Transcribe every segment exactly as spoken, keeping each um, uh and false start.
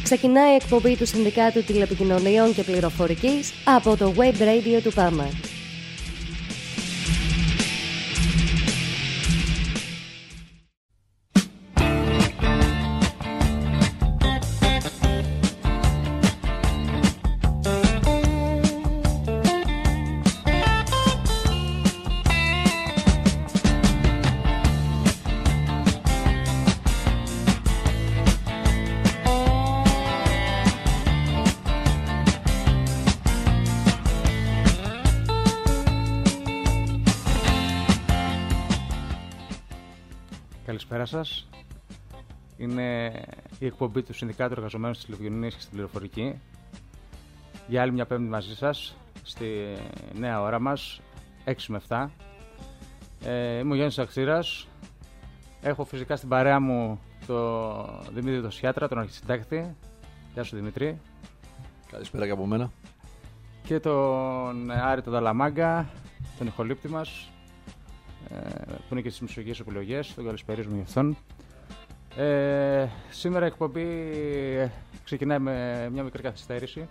Ξεκινάει η εκπομπή του Συνδικάτου Τηλεπικοινωνιών και Πληροφορικής από το Web Radio του ΠΑΜΑ. Καλησπέρα σας. Είναι η εκπομπή του Συνδικάτου Εργαζομένων στις Τηλεπικοινωνίες και στην Πληροφορική. Για άλλη μια πέμπτη μαζί σας, στη νέα ώρα μας, έξι με επτά. Ε, είμαι ο Γιάννης Αξίρας. Έχω φυσικά στην παρέα μου τον Δημήτρη τον Σιάτρα, τον αρχισυντάκτη. Γεια σου Δημήτρη. Καλησπέρα και από μένα. Και τον Άρη τον Δαλαμάγκα, τον ηχολήπτη μας, που είναι και στις μισογείες επιλογές, τον καλησπερίζουμε για αυτόν. Ε, σήμερα η εκπομπή ξεκινάει με μια μικρή καθυστέρηση.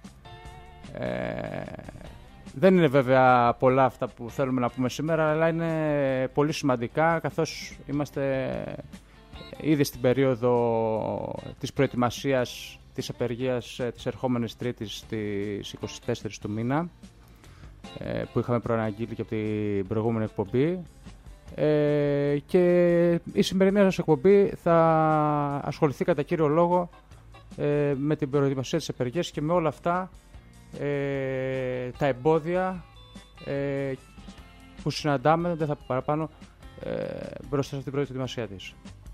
Ε, δεν είναι βέβαια πολλά αυτά που θέλουμε να πούμε σήμερα, αλλά είναι πολύ σημαντικά, καθώς είμαστε ήδη στην περίοδο της προετοιμασίας της απεργίας της ερχόμενης Τρίτης στις είκοσι τέσσερις του μήνα, που είχαμε προαναγγείλει και από την προηγούμενη εκπομπή, ε, και η σημερινή σας εκπομπή θα ασχοληθεί κατά κύριο λόγο ε, με την προετοιμασία της απεργίας και με όλα αυτά ε, τα εμπόδια ε, που συναντάμε, δεν θα πω παραπάνω, ε, μπροστά στην προετοιμασία της.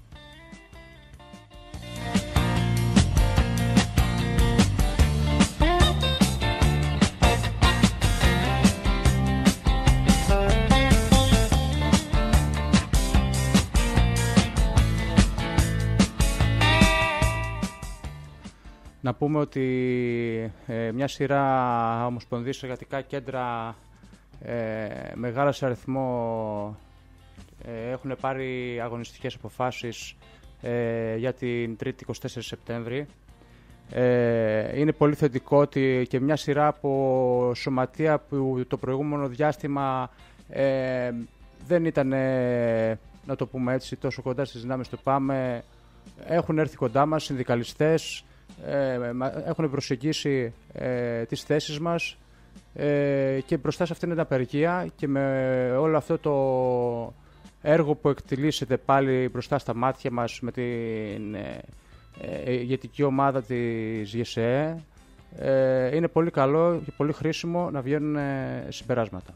Να πούμε ότι ε, μια σειρά ομοσπονδίες εργατικά κέντρα ε, μεγάλα σε αριθμό ε, έχουν πάρει αγωνιστικές αποφάσεις ε, για την Τρίτη εικοστή τέταρτη Σεπτέμβρη. Ε, είναι πολύ θετικό ότι και μια σειρά από σωματεία που το προηγούμενο διάστημα ε, δεν ήταν, ε, να το πούμε έτσι, τόσο κοντά στις δυνάμεις του ΠΑΜΕ, έχουν έρθει κοντά μας, συνδικαλιστές, Ε, έχουν προσεγγίσει ε, τις θέσεις μας ε, και μπροστά σε αυτήν την απεργία και με όλο αυτό το έργο που εκτελήσεται πάλι μπροστά στα μάτια μας με την ε, ε, ηγετική ομάδα της ΓΕΣΕΕ, ε, είναι πολύ καλό και πολύ χρήσιμο να βγαίνουν ε, συμπεράσματα.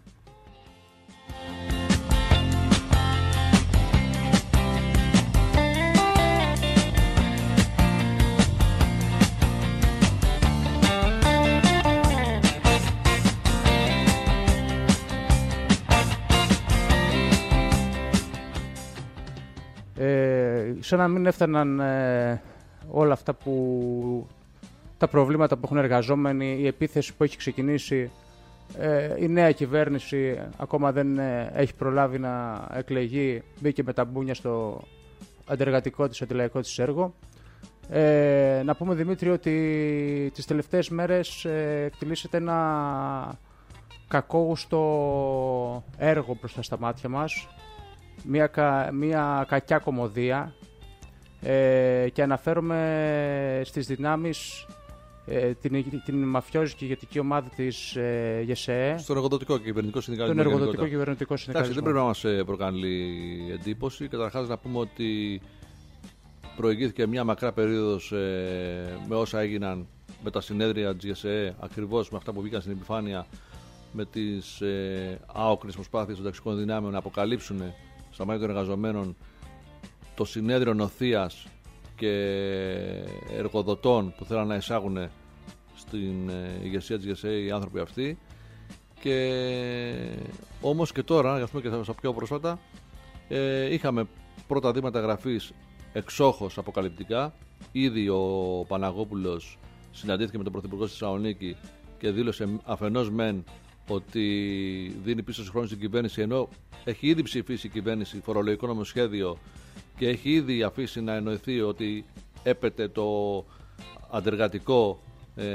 Ε, σαν να μην έφταναν ε, όλα αυτά που, τα προβλήματα που έχουν εργαζόμενοι, η επίθεση που έχει ξεκινήσει, ε, η νέα κυβέρνηση ακόμα δεν ε, έχει προλάβει να εκλεγεί, μπήκε με τα μπούνια στο αντεργατικό της, αντιλαϊκό της έργο. Ε, να πούμε Δημήτρη ότι τις τελευταίες μέρες ε, εκτελήσεται ένα κακόγουστο έργο μπροστά στα μάτια μας. Μια, κα, μια κακιά κωμωδία ε, και αναφέρομαι στις δυνάμεις, ε, την, την μαφιόζικη ηγετική ομάδα της ε, ΓΕΣΕΕ. Στον εργοδοτικό και κυβερνητικό συνδικαλισμό. Τον εργοδοτικό και κυβερνητικό συνδικαλισμό. Εντάξει, δεν πρέπει να μας προκαλεί εντύπωση. Καταρχάς να πούμε ότι προηγήθηκε μια μακρά περίοδος ε, με όσα έγιναν με τα συνέδρια της ΓΕΣΕΕ, ακριβώς με αυτά που βγήκαν στην επιφάνεια, με τις ε, άοκνες προσπάθειες των ταξικών δυνάμεων να αποκαλύψουν στα μάτια των εργαζομένων το συνέδριο νοθείας και εργοδοτών που θέλαν να εισάγουν στην ηγεσία της ΓΕΣΕΕ οι άνθρωποι αυτοί. Και όμως και τώρα, ας πούμε και στα πιο πρόσφατα, ε, είχαμε πρώτα δείγματα γραφής εξόχως αποκαλυπτικά. Ήδη ο Παναγόπουλος συναντήθηκε με τον Πρωθυπουργό στη Θεσσαλονίκη και δήλωσε αφενός μεν ότι δίνει πίσω στους χρόνους στην κυβέρνηση, ενώ έχει ήδη ψηφίσει η κυβέρνηση φορολογικό νομοσχέδιο και έχει ήδη αφήσει να εννοηθεί ότι έπεται το αντεργατικό ε,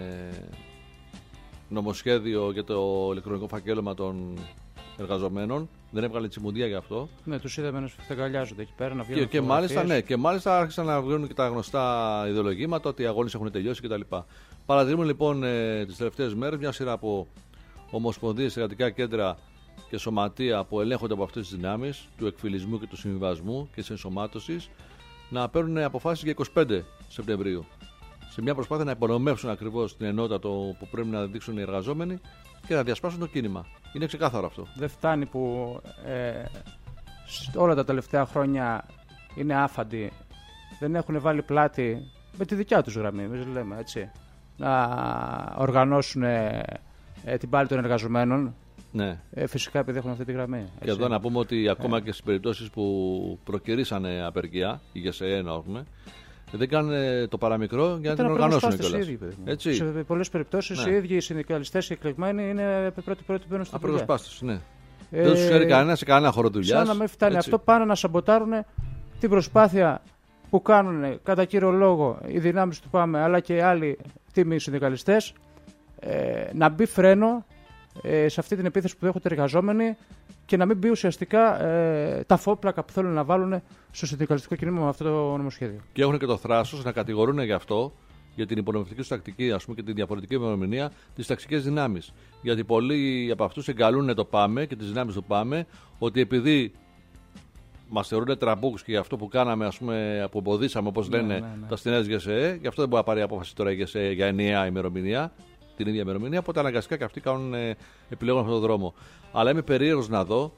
νομοσχέδιο για το ηλεκτρονικό φακέλωμα των εργαζομένων. Δεν έβγαλε τσιμουντία γι' αυτό. Ναι, τους είδαμε να φεγγαλιάζονται εκεί πέρα, να βγαίνουν. Και, και, μάλιστα, ναι, και μάλιστα άρχισαν να βγαίνουν και τα γνωστά ιδεολογήματα ότι οι αγώνες έχουν τελειώσει κτλ. Παρατηρούμε λοιπόν ε, τις τελευταίες μέρες μια σειρά από ομοσπονδίες, εργατικά κέντρα και σωματεία που ελέγχονται από αυτές τις δυνάμεις του εκφυλισμού και του συμβιβασμού και της ενσωμάτωσης να παίρνουν αποφάσεις για είκοσι πέντε Σεπτεμβρίου. Σε μια προσπάθεια να υπονομεύσουν ακριβώς την ενότητα το που πρέπει να δείξουν οι εργαζόμενοι και να διασπάσουν το κίνημα. Είναι ξεκάθαρο αυτό. Δεν φτάνει που ε, όλα τα τελευταία χρόνια είναι άφαντοι. Δεν έχουν βάλει πλάτη με τη δικιά τους γραμμή, εμείς λέμε έτσι, να οργανώσουν ε, την πάλη των εργαζομένων. Ναι. Ε, φυσικά επειδή έχουν αυτή τη γραμμή. Έτσι. Και εδώ να πούμε ότι ακόμα ε. και στις περιπτώσεις που προκυρήσανε απεργία, η ΓΕΣΕΕ να έχουμε, δεν κάνουν το παραμικρό για να την οργανώσουν κιόλας. Σε πολλές περιπτώσεις ναι. οι ίδιοι οι συνδικαλιστές και εκλεγμένοι είναι πρώτοι-πρώτοι που μπαίνουν στην πορεία. Απεργοσπάστες, ναι. Ε, δεν τους ξέρει κανένα σε κανένα χώρο δουλειάς. Σαν να μην φτάνει έτσι. Αυτό, πάνε να σαμποτάρουν την προσπάθεια που κάνουν κατά κύριο λόγο οι δυνάμεις του ΠΑΜΕ αλλά και άλλοι τίμοι συνδικαλιστές ε, να μπει φρένο ε, σε αυτή την επίθεση που δέχονται οι εργαζόμενοι και να μην μπει ουσιαστικά ε, τα φόπλακα που θέλουν να βάλουν στο συνδικαλιστικό κίνημα με αυτό το νομοσχέδιο. Και έχουν και το θράσος να κατηγορούν γι' αυτό, για την υπονομευτική του τακτική, ας πούμε, και την διαφορετική ημερομηνία, τις ταξικές δυνάμεις. Γιατί πολλοί από αυτούς εγκαλούν το ΠΑΜΕ και τις δυνάμεις του ΠΑΜΕ ότι επειδή μας θεωρούν τραμπούκους και για αυτό που κάναμε, ας πούμε, που εμποδίσαμε, όπως λένε, ναι, ναι, ναι. τα στενές ΓΕΣΕΕ, γι' αυτό δεν μπορεί να πάρει απόφαση τώρα η ΓΕΣΕΕ για ενιαία ημερομηνία, την ίδια ημερομηνία. Οπότε αναγκαστικά και αυτοί κάνουν, ε, επιλέγουν αυτόν τον δρόμο. Αλλά είμαι περίεργος να δω.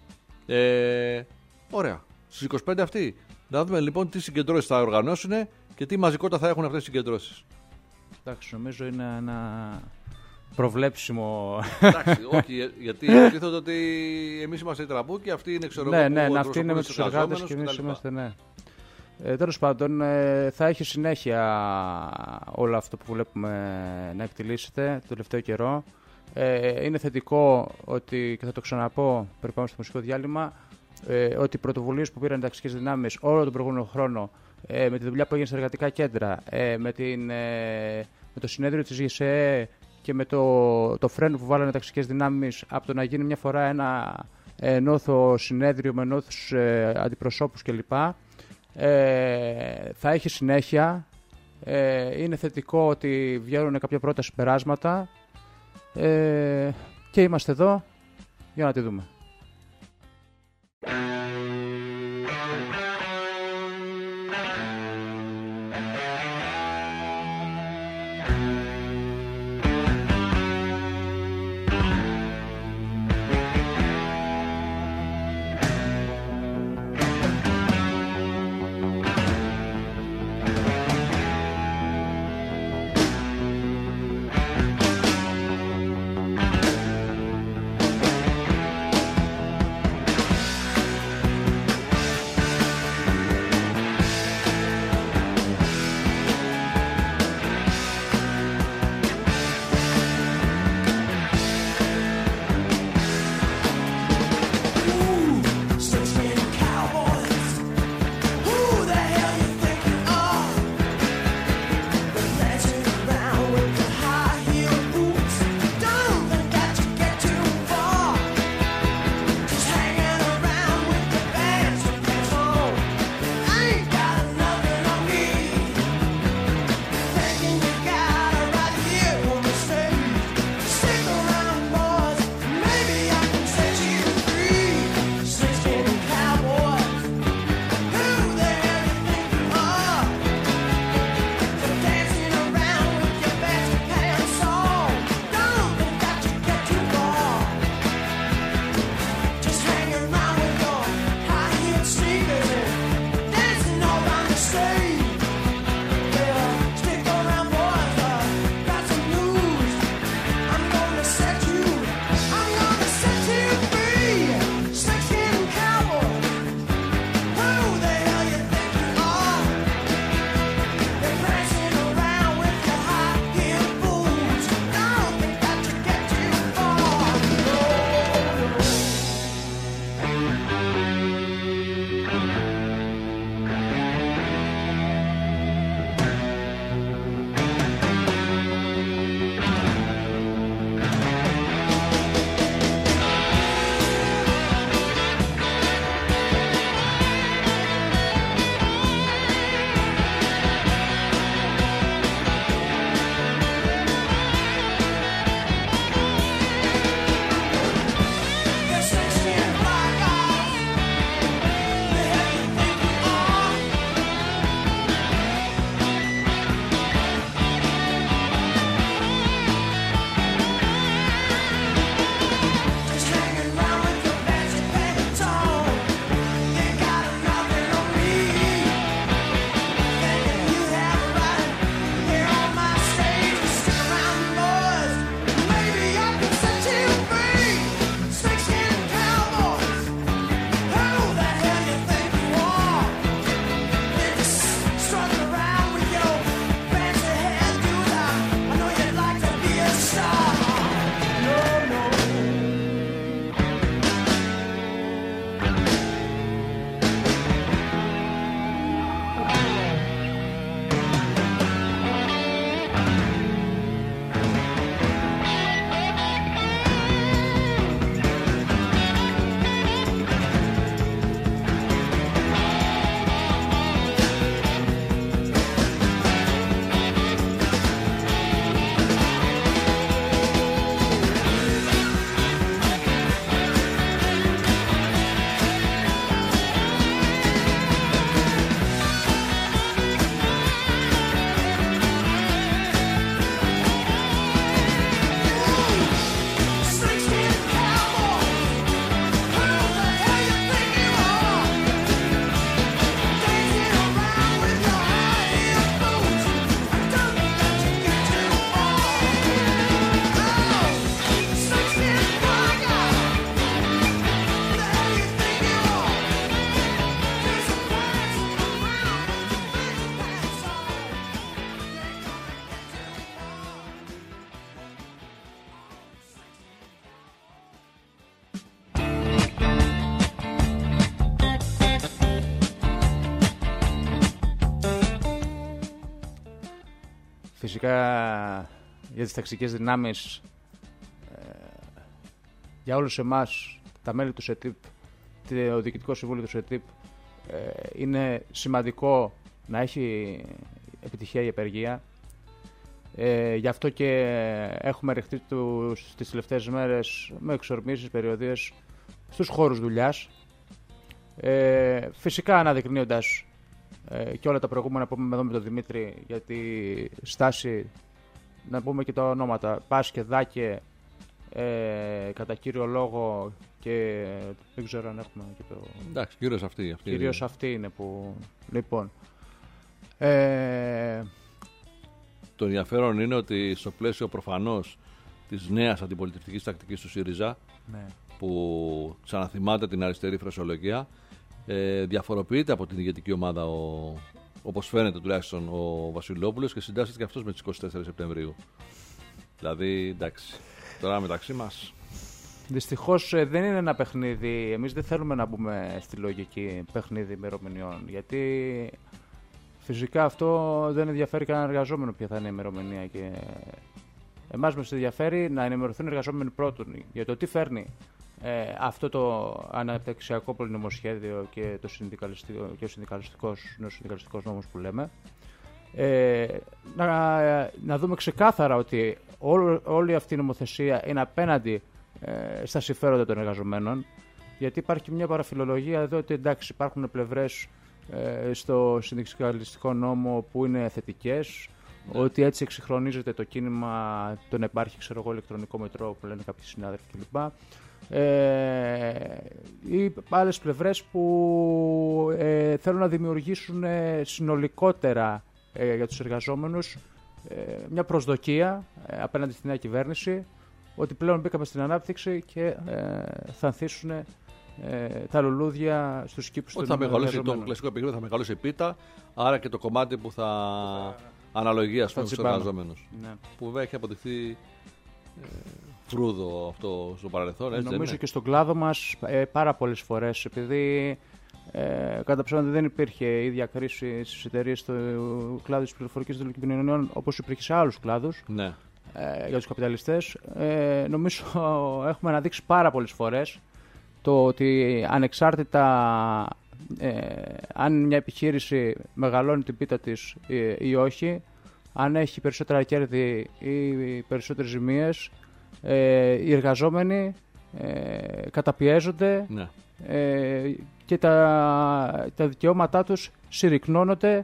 Ε, ωραία. Στις είκοσι πέντε αυτοί. Να δούμε λοιπόν τι συγκεντρώσεις θα οργανώσουν και τι μαζικότητα θα έχουν αυτές οι συγκεντρώσεις. Εντάξει, νομίζω είναι ένα προβλέψιμο. Εντάξει, όχι, γιατί υποτίθεται ότι εμείς είμαστε οι τραμπούκοι, αυτοί είναι ξέρω ναι, ναι, ναι, αυτοί είναι με τους εργάτες και εμείς είμαστε, ναι. Ε, τέλος πάντων, ε, θα έχει συνέχεια όλο αυτό που βλέπουμε να εκτελήσεται το τελευταίο καιρό. Ε, είναι θετικό ότι, και θα το ξαναπώ πριν πάμε στο μουσικό διάλειμμα, ε, ότι οι πρωτοβουλίες που πήραν οι ταξικές δυνάμεις όλο τον προηγούμενο χρόνο, ε, με τη δουλειά που έγινε σε εργατικά κέντρα, ε, με, την, ε, με το συνέδριο της ΓΕΣΕΕ και με το, το φρένο που βάλανε οι ταξικές δυνάμεις από το να γίνει μια φορά ένα ε, νόθο συνέδριο με νόθους ε, αντιπροσώπους κλπ. Ε, θα έχει συνέχεια. Ε, είναι θετικό ότι βγαίνουν κάποια πρώτα συμπεράσματα ε, και είμαστε εδώ για να τη δούμε. φυσικά για τις ταξικές δυνάμεις, ε, για όλους εμάς, τα μέλη του ΣΕΤΙΠ, το Διοικητικό Συμβούλιο του ΣΕΤΙΠ, ε, είναι σημαντικό να έχει επιτυχία η απεργία. Ε, γι' αυτό και έχουμε ρεχτεί τους, τις τελευταίες μέρες με εξορμήσεις, περιοδίες στους χώρους δουλειάς. Ε, φυσικά αναδεικνύοντας ε, και όλα τα προηγούμενα που είπαμε εδώ με τον Δημήτρη για τη στάση, να πούμε και τα ονόματα, Πάσκε, Δάκε, ε, κατά κύριο λόγο, και δεν ξέρω αν έχουμε και το... Εντάξει, κυρίως αυτή, αυτή, κυρίως αυτή είναι που... Λοιπόν... Ε... Το ενδιαφέρον είναι ότι στο πλαίσιο προφανώς της νέας αντιπολιτευτικής τακτικής του ΣΥΡΙΖΑ, ναι, που ξαναθυμάται την αριστερή φρασιολογία, ε, διαφοροποιείται από την ηγετική ομάδα, ο, όπως φαίνεται τουλάχιστον, ο Βασιλόπουλος, και συντάσσεται και αυτός με τις είκοσι τέσσερις Σεπτεμβρίου. Δηλαδή, εντάξει, τώρα μεταξύ μας... Δυστυχώς ε, δεν είναι ένα παιχνίδι, εμείς δεν θέλουμε να μπούμε στη λογική παιχνίδι ημερομηνιών, γιατί φυσικά αυτό δεν ενδιαφέρει κανέναν εργαζόμενο ποια θα είναι η ημερομηνία, και εμάς μας ενδιαφέρει να ενημερωθούν οι εργαζόμενοι πρώτον για το τι φέρνει ε, αυτό το αναπτυξιακό πολυνομοσχέδιο και, το συνδικαλιστικό, και ο συνδικαλιστικός, ο συνδικαλιστικός νόμος που λέμε. Ε, να, να δούμε ξεκάθαρα ότι όλη, όλη αυτή η νομοθεσία είναι απέναντι ε, στα συμφέροντα των εργαζομένων, γιατί υπάρχει μια παραφιλολογία εδώ ότι εντάξει, υπάρχουν πλευρές ε, στο συνδικαλιστικό νόμο που είναι θετικές, ναι, ότι έτσι εξυγχρονίζεται το κίνημα, το να υπάρχει, ξέρω εγώ, ηλεκτρονικό μετρό που λένε κάποιοι συνάδελφοι κλπ. Ε, ή άλλες πλευρές που ε, θέλουν να δημιουργήσουν ε, συνολικότερα ε, για τους εργαζόμενους ε, μια προσδοκία ε, απέναντι στη νέα κυβέρνηση ότι πλέον μπήκαμε στην ανάπτυξη και ε, θα ανθίσουν ε, τα λουλούδια στους κήπους των εργαζομένων. Το κλασικό επιχείρημα θα μεγαλώσει πίτα, άρα και το κομμάτι που θα αναλογεί, ας πούμε, στους εργαζόμενους. Ναι. Που βέβαια έχει αποδειχθεί ε, φρούδο αυτό στο παρελθόν. Έτσι, νομίζω και στον κλάδο μας ε, πάρα πολλές φορές, επειδή ε, κατά ψέματα δεν υπήρχε ίδια κρίση στις εταιρείες του κλάδου της πληροφορικής και τηλεπικοινωνιών όπως υπήρχε σε άλλους κλάδους, ναι, ε, για τους καπιταλιστές. Ε, νομίζω έχουμε αναδείξει πάρα πολλές φορές το ότι ανεξάρτητα ε, αν μια επιχείρηση μεγαλώνει την πίτα της ή, ή όχι, αν έχει περισσότερα κέρδη ή περισσότερες ζημίες, ε, οι εργαζόμενοι ε, καταπιέζονται, ναι, ε, και τα, τα δικαιώματά τους συρρυκνώνονται.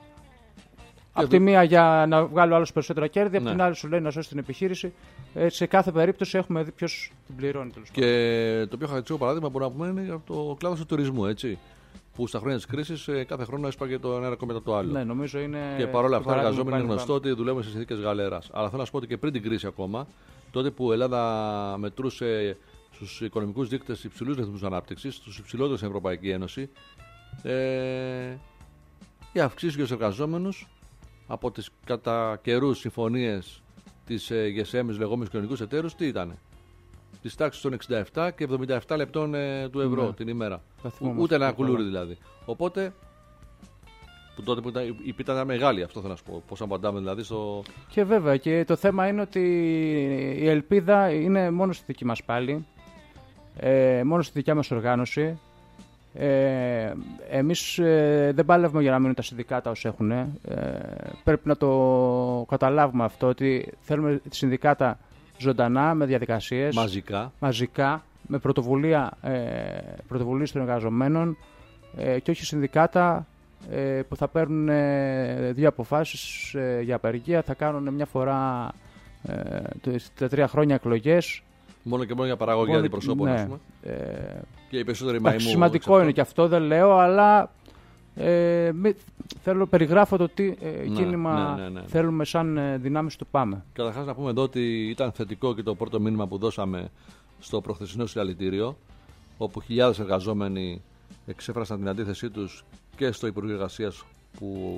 Από τη μία για να βγάλει ο άλλος περισσότερα κέρδη, ναι, από την άλλη σου λέει να σώσει την επιχείρηση. Ε, σε κάθε περίπτωση έχουμε δει ποιος την πληρώνει. Τέλος και πάντων. Το πιο χαρακτηριστικό παράδειγμα μπορεί να πούμε είναι το κλάδο του τουρισμού, έτσι. Που στα χρόνια της κρίσης κάθε χρόνο έσπαγε το ένα ρεκόρ μετά το άλλο. Ναι, νομίζω είναι. Και παρόλα αυτά, οι εργαζόμενοι είναι γνωστό ότι δουλεύουν σε συνθήκες γαλέρας. Αλλά θέλω να σου πω ότι και πριν την κρίση ακόμα, τότε που η Ελλάδα μετρούσε στους οικονομικούς δείκτες υψηλούς ρυθμούς ανάπτυξης, στους υψηλότερους στην Ευρωπαϊκή Ένωση, ε, οι αυξήσεις για τους εργαζόμενους από τις κατά καιρούς συμφωνίες της ε, Γ Σ Ε Μ, τους λεγόμενους κοινωνικούς εταίρους, τι ήταν? Της τάξης των εξήντα επτά και εβδομήντα επτά λεπτών ε, του ευρώ, ναι, την ημέρα. Ούτε ένα κουλούρι δηλαδή. Οπότε, που τότε που ήταν, η πίτα ήταν μεγάλη, αυτό θέλω να σου πω. Πώς απαντάμε δηλαδή στο. Και βέβαια, και το θέμα είναι ότι η ελπίδα είναι μόνο στη δική μας πάλι, ε, μόνο στη δικιά μας οργάνωση. Ε, εμείς ε, δεν παλεύουμε για να μείνουν τα συνδικάτα ως έχουν. Ε, πρέπει να το καταλάβουμε αυτό, ότι θέλουμε τη συνδικάτα ζωντανά, με διαδικασίες, μαζικά, μαζικά με πρωτοβουλία, ε, πρωτοβουλίες των εργαζομένων, ε, και όχι συνδικάτα ε, που θα παίρνουν ε, δύο αποφάσεις ε, για απεργία, θα κάνουν μια φορά ε, τα τρία χρόνια εκλογές. Μόνο και μόνο για παραγωγή αντιπροσώπων, ναι, ας πούμε. Ε, και οι περισσότεροι μαϊμού. Σημαντικό είναι και αυτό, δεν λέω, αλλά ε, μη, θέλω περιγράφω το τι ε, ναι, κίνημα ναι, ναι, ναι. θέλουμε σαν ε, δυνάμεις του πάμε. Καταρχάς να πούμε εδώ ότι ήταν θετικό και το πρώτο μήνυμα που δώσαμε στο προχθεσινό συλλαλητήριο, όπου χιλιάδες εργαζόμενοι εξέφρασαν την αντίθεσή τους και στο Υπουργείο Εργασίας που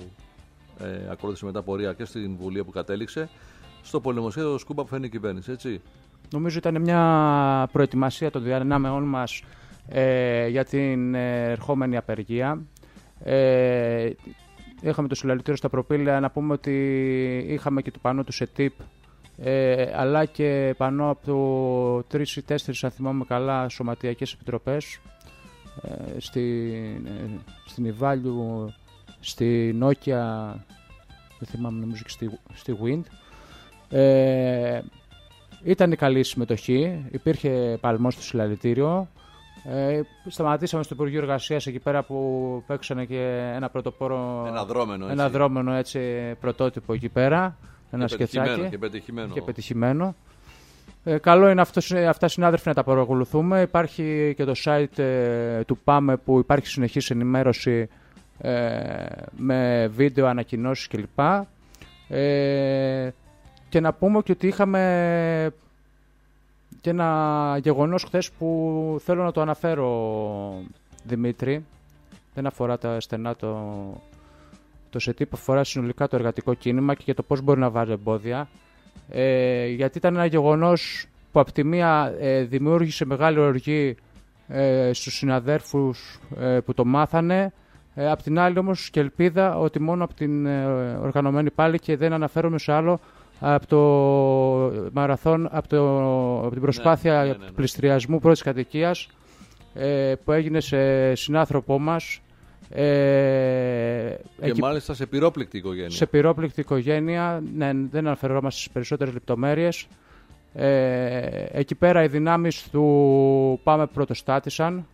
ε, ακολούθησε μετά πορεία και στην Βουλή που κατέληξε, στο πολυνομοσχέδιο Σκούμπα που φαίνει η κυβέρνηση, έτσι. Νομίζω ήταν μια προετοιμασία των δυνάμεών μας ε, για την ε, ερχόμενη απεργία. Ε, είχαμε το συλλαλητήριο στα προπήλαια. Να πούμε ότι είχαμε και το πανό του ΣΕΤΙΠ, ε, αλλά και πανό από το τρεις ή τέσσερις, αν θυμάμαι καλά, σωματιακές επιτροπές, ε, στην, ε, στην Ιβάλιου, στη Νόκια, δεν θυμάμαι, νομίζω και στη, στη Wind. Ε, ήταν η καλή συμμετοχή, υπήρχε παλμός στο συλλαλητήριο. Ε, σταματήσαμε στο Υπουργείο Εργασίας εκεί πέρα που παίξανε και ένα πρωτοπόρο, ένα δρόμενο, ένα δρόμενο έτσι, πρωτότυπο εκεί πέρα, ένα και σκετσάκι πετυχημένο, και πετυχημένο. Και πετυχημένο. Ε, καλό είναι αυτός, αυτά συνάδελφοι να τα παρακολουθούμε. Υπάρχει και το site ε, του ΠΑΜΕ που υπάρχει συνεχής ενημέρωση ε, με βίντεο, ανακοινώσεις κλπ. Ε, και να πούμε και ότι είχαμε και ένα γεγονός χθες που θέλω να το αναφέρω, Δημήτρη. Δεν αφορά τα στενά το, το ΣΕΤΙΠ, αφορά συνολικά το εργατικό κίνημα και για το πώς μπορεί να βάλει εμπόδια. Ε, γιατί ήταν ένα γεγονός που από τη μία ε, δημιούργησε μεγάλη οργή ε, στους συναδέρφους ε, που το μάθανε. Ε, απ' την άλλη όμως και ελπίδα ότι μόνο από την ε, οργανωμένη πάλι, και δεν αναφέρομαι σε άλλο, από το μαραθών, από, το, από την προσπάθεια ναι, ναι, ναι, ναι. πληστηριασμού πρώτης κατοικίας ε, που έγινε σε συνάνθρωπό μας. Ε, και εκεί, μάλιστα σε πυρόπληκτη οικογένεια. Σε πυρόπληκτη οικογένεια, ναι, δεν αναφερόμαστε στις περισσότερες λεπτομέρειες. Ε, εκεί πέρα οι δυνάμεις του ΠΑΜΕ πρωτοστάτησαν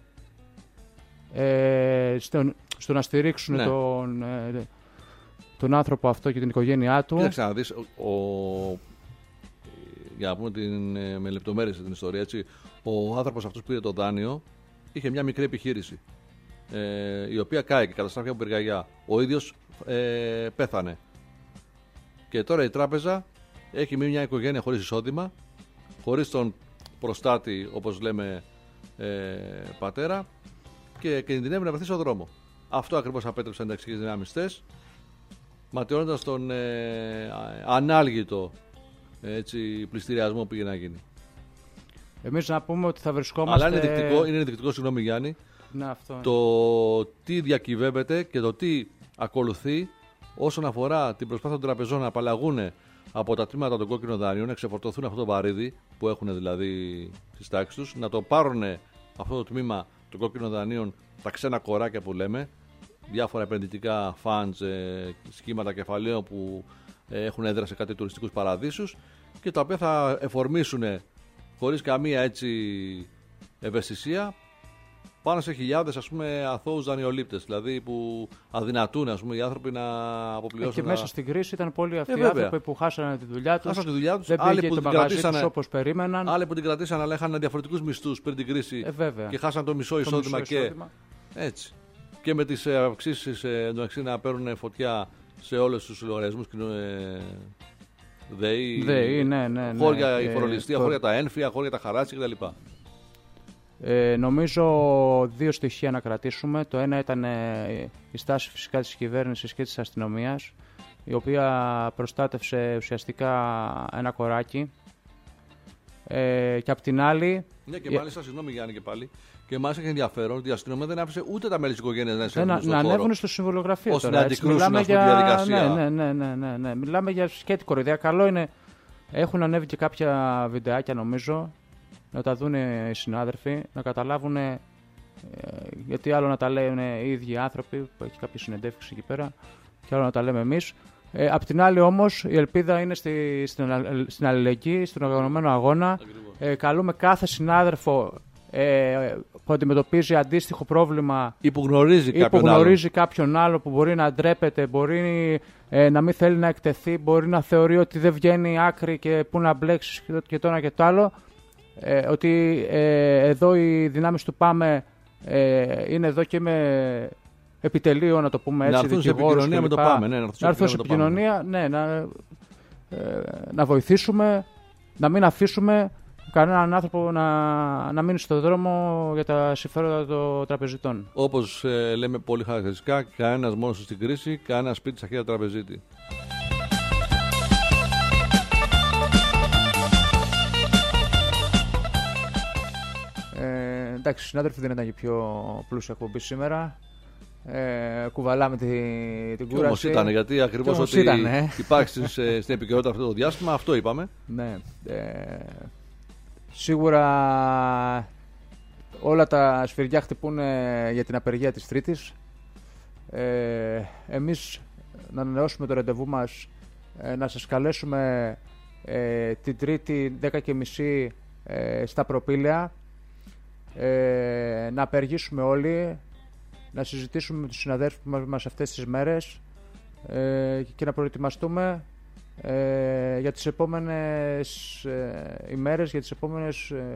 ε, στο, στο να στηρίξουν ναι. τον... Ε, τον άνθρωπο αυτό και την οικογένειά του. Κοίταξε να δεις, ο, ο, για να πούμε την, με λεπτομέρειες την ιστορία, έτσι, ο άνθρωπος αυτός που πήρε το δάνειο είχε μια μικρή επιχείρηση, ε, η οποία κάηκε, καταστράφηκε από πυρκαγιά. Ο ίδιος ε, πέθανε. Και τώρα η τράπεζα έχει μείνει μια οικογένεια χωρίς εισόδημα, χωρίς τον προστάτη, όπως λέμε, ε, πατέρα, και κινδυνεύει να βρεθεί στον δρόμο. Αυτό ακριβώς απέτρεψαν τα εξηγείς δυνάμιστες, ματαιώνοντας τον ε, ανάλγητο έτσι, πληστηριασμό που πήγε να γίνει. Εμείς να πούμε ότι θα βρισκόμαστε... Αλλά είναι ενδεικτικό, είναι ενδεικτικό συγγνώμη Γιάννη, ναι, αυτό είναι. Το τι διακυβεύεται και το τι ακολουθεί όσον αφορά την προσπάθεια των τραπεζών να απαλλαγούν από τα τμήματα των κόκκινων δανείων, να ξεφορτωθούν αυτό το βαρύδι που έχουν δηλαδή στις τάξεις τους, να το πάρουν αυτό το τμήμα των κόκκινων δανείων, τα ξένα κοράκια που λέμε, διάφορα επενδυτικά funds, ε, σχήματα κεφαλαίων που ε, έχουν έδρα σε κάτι τουριστικούς παραδείσους και τα οποία θα εφορμήσουν χωρίς καμία έτσι ευαισθησία πάνω σε χιλιάδες ας πούμε αθώους δανειολήπτες, δηλαδή που αδυνατούν ας πούμε οι άνθρωποι να αποπληρώσουν. Και μέσα στην κρίση ήταν πολλοί αυτοί οι ε, άνθρωποι που χάσανε τη δουλειά τους, χάσανε τη δουλειά τους, δεν πήγε το μαγαζί τους όπως περίμεναν. Άλλοι που την κρατήσαν αλλά είχαν διαφορετικούς μισθούς πριν την κρίση ε, και χάσαν το μισό εισόδημα και εισόδημα. Έτσι. Και με τις αυξήσεις εντωμεταξύ να παίρνουν φωτιά σε όλους τους λογαριασμούς ε, ΔΕΗ, ΔΕΗ, ναι, ναι, ναι, χώρια ναι, η φορολιστία, το... χώρια τα ένφια, χώρια τα χαράτσια κτλ. Ε, νομίζω δύο στοιχεία να κρατήσουμε. Το ένα ήταν ε, η στάση φυσικά της κυβέρνησης και της αστυνομίας, η οποία προστάτευσε ουσιαστικά ένα κοράκι. Ε, και απ' την άλλη... Ναι, και μάλιστα, συγγνώμη Γιάννη και πάλι, και μάλιστα έχει ενδιαφέρον ότι η αστυνομία δεν άφησε ούτε τα μέλη της οικογένειας να εισέλθουν στον χώρο. Να ανέβουν στο συμβολογραφείο ώστε να αντικρούσουν αυτή τη για... διαδικασία. Ναι, ναι, ναι, ναι, ναι. Μιλάμε για σκέτη κοροϊδία. Καλό είναι. Έχουν ανέβει και κάποια βιντεάκια νομίζω, να τα δουν οι συνάδελφοι, να καταλάβουν ε, γιατί άλλο να τα λένε οι ίδιοι άνθρωποι, που έχει κάποιες συνεντεύξεις εκεί πέρα, και άλλο να τα λέμε εμείς. Ε, απ' την άλλη όμως η ελπίδα είναι στη, στην, στην αλληλεγγύη, στον οργανωμένο αγώνα. Ε, καλούμε κάθε συνάδελφο ε, που αντιμετωπίζει αντίστοιχο πρόβλημα ή που γνωρίζει, ή κάποιον, που γνωρίζει άλλο. κάποιον άλλο που μπορεί να ντρέπεται, μπορεί ε, να μην θέλει να εκτεθεί, μπορεί να θεωρεί ότι δεν βγαίνει άκρη και πού να μπλέξει και το ένα και το άλλο. Ε, ότι ε, εδώ οι δυνάμεις του ΠΑΜΕ ε, είναι εδώ και με επιτελείο, να το πούμε έτσι, να έρθουν σε επικοινωνία με το ΠΑΜΕ. Ναι, να έρθουν σε επικοινωνία, ναι, να, ε, να βοηθήσουμε, να μην αφήσουμε κανέναν άνθρωπο να, να μείνει στον δρόμο για τα συμφέροντα των τραπεζιτών. Όπως ε, λέμε πολύ χαρακτηριστικά, κανένας μόνος στην κρίση, κανένα σπίτι στα χέρια τραπεζίτη. Ε, εντάξει, συνάδελφοι, δεν ήταν και πιο πλούσια εκπομπή σήμερα. ε, κουβαλάμε τη, την κούραση. Όμως ήταν, γιατί ακριβώς ότι ήταν, ε. υπάρχει στην επικαιρότητα αυτό το διάστημα, αυτό είπαμε. Ναι. Ε, σίγουρα όλα τα σφυριά χτυπούν για την απεργία της Τρίτης. Ε, εμείς να ανανεώσουμε το ραντεβού μας, ε, να σας καλέσουμε ε, την Τρίτη δέκα και μισή ε, στα Προπήλαια, ε, να απεργήσουμε όλοι, να συζητήσουμε με τους συναδέλφους μας αυτές τις μέρες ε, και να προετοιμαστούμε ε, για τις επόμενες ε, ημέρες, για τις επόμενες ε,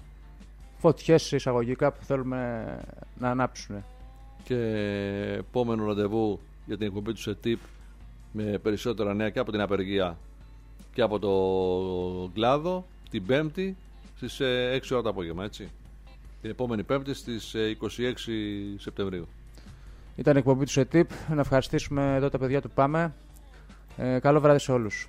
φωτιές εισαγωγικά που θέλουμε να ανάψουν. Και επόμενο ραντεβού για την εκπομπή του ΣΕΤΙΠ με περισσότερα νέα και από την απεργία και από το κλάδο την Πέμπτη στις έξι ώρα το απόγευμα, έτσι. Την επόμενη Πέμπτη στις είκοσι έξι Σεπτεμβρίου. Ήταν η εκπομπή του ΣΕΤΙΠ. Να ευχαριστήσουμε εδώ τα παιδιά του Πάμε. Ε, καλό βράδυ σε όλους.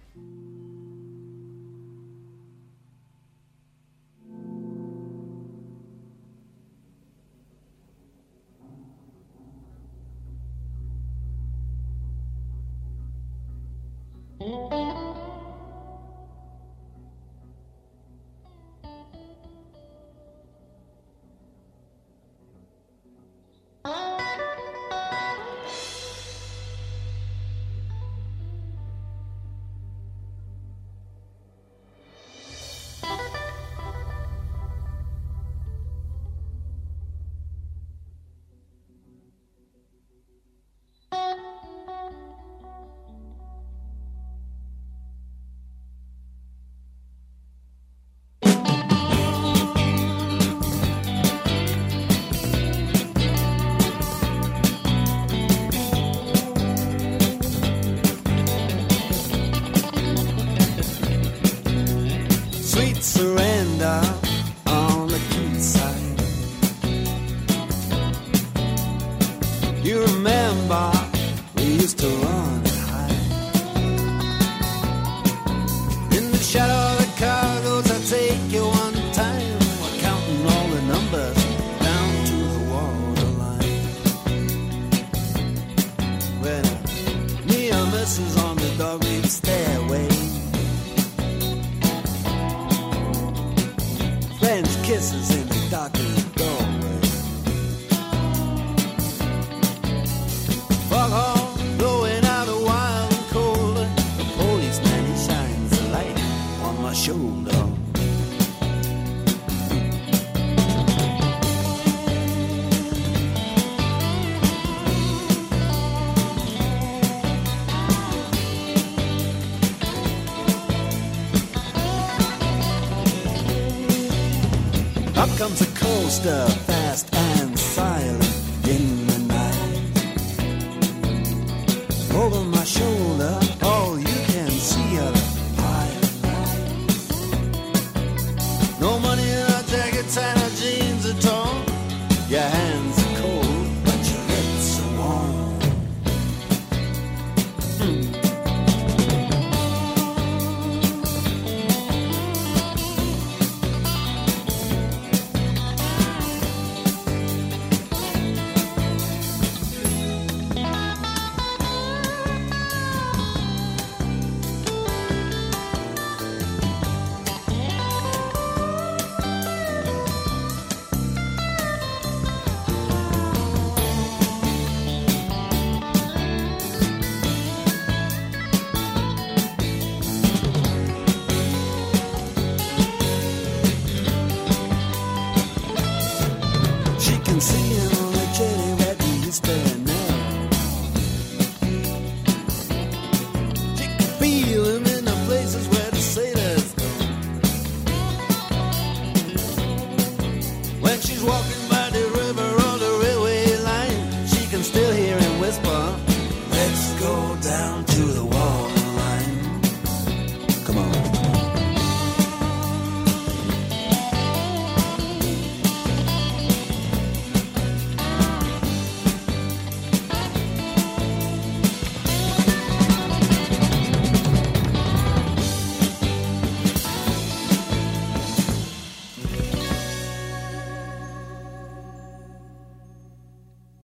Comes a coaster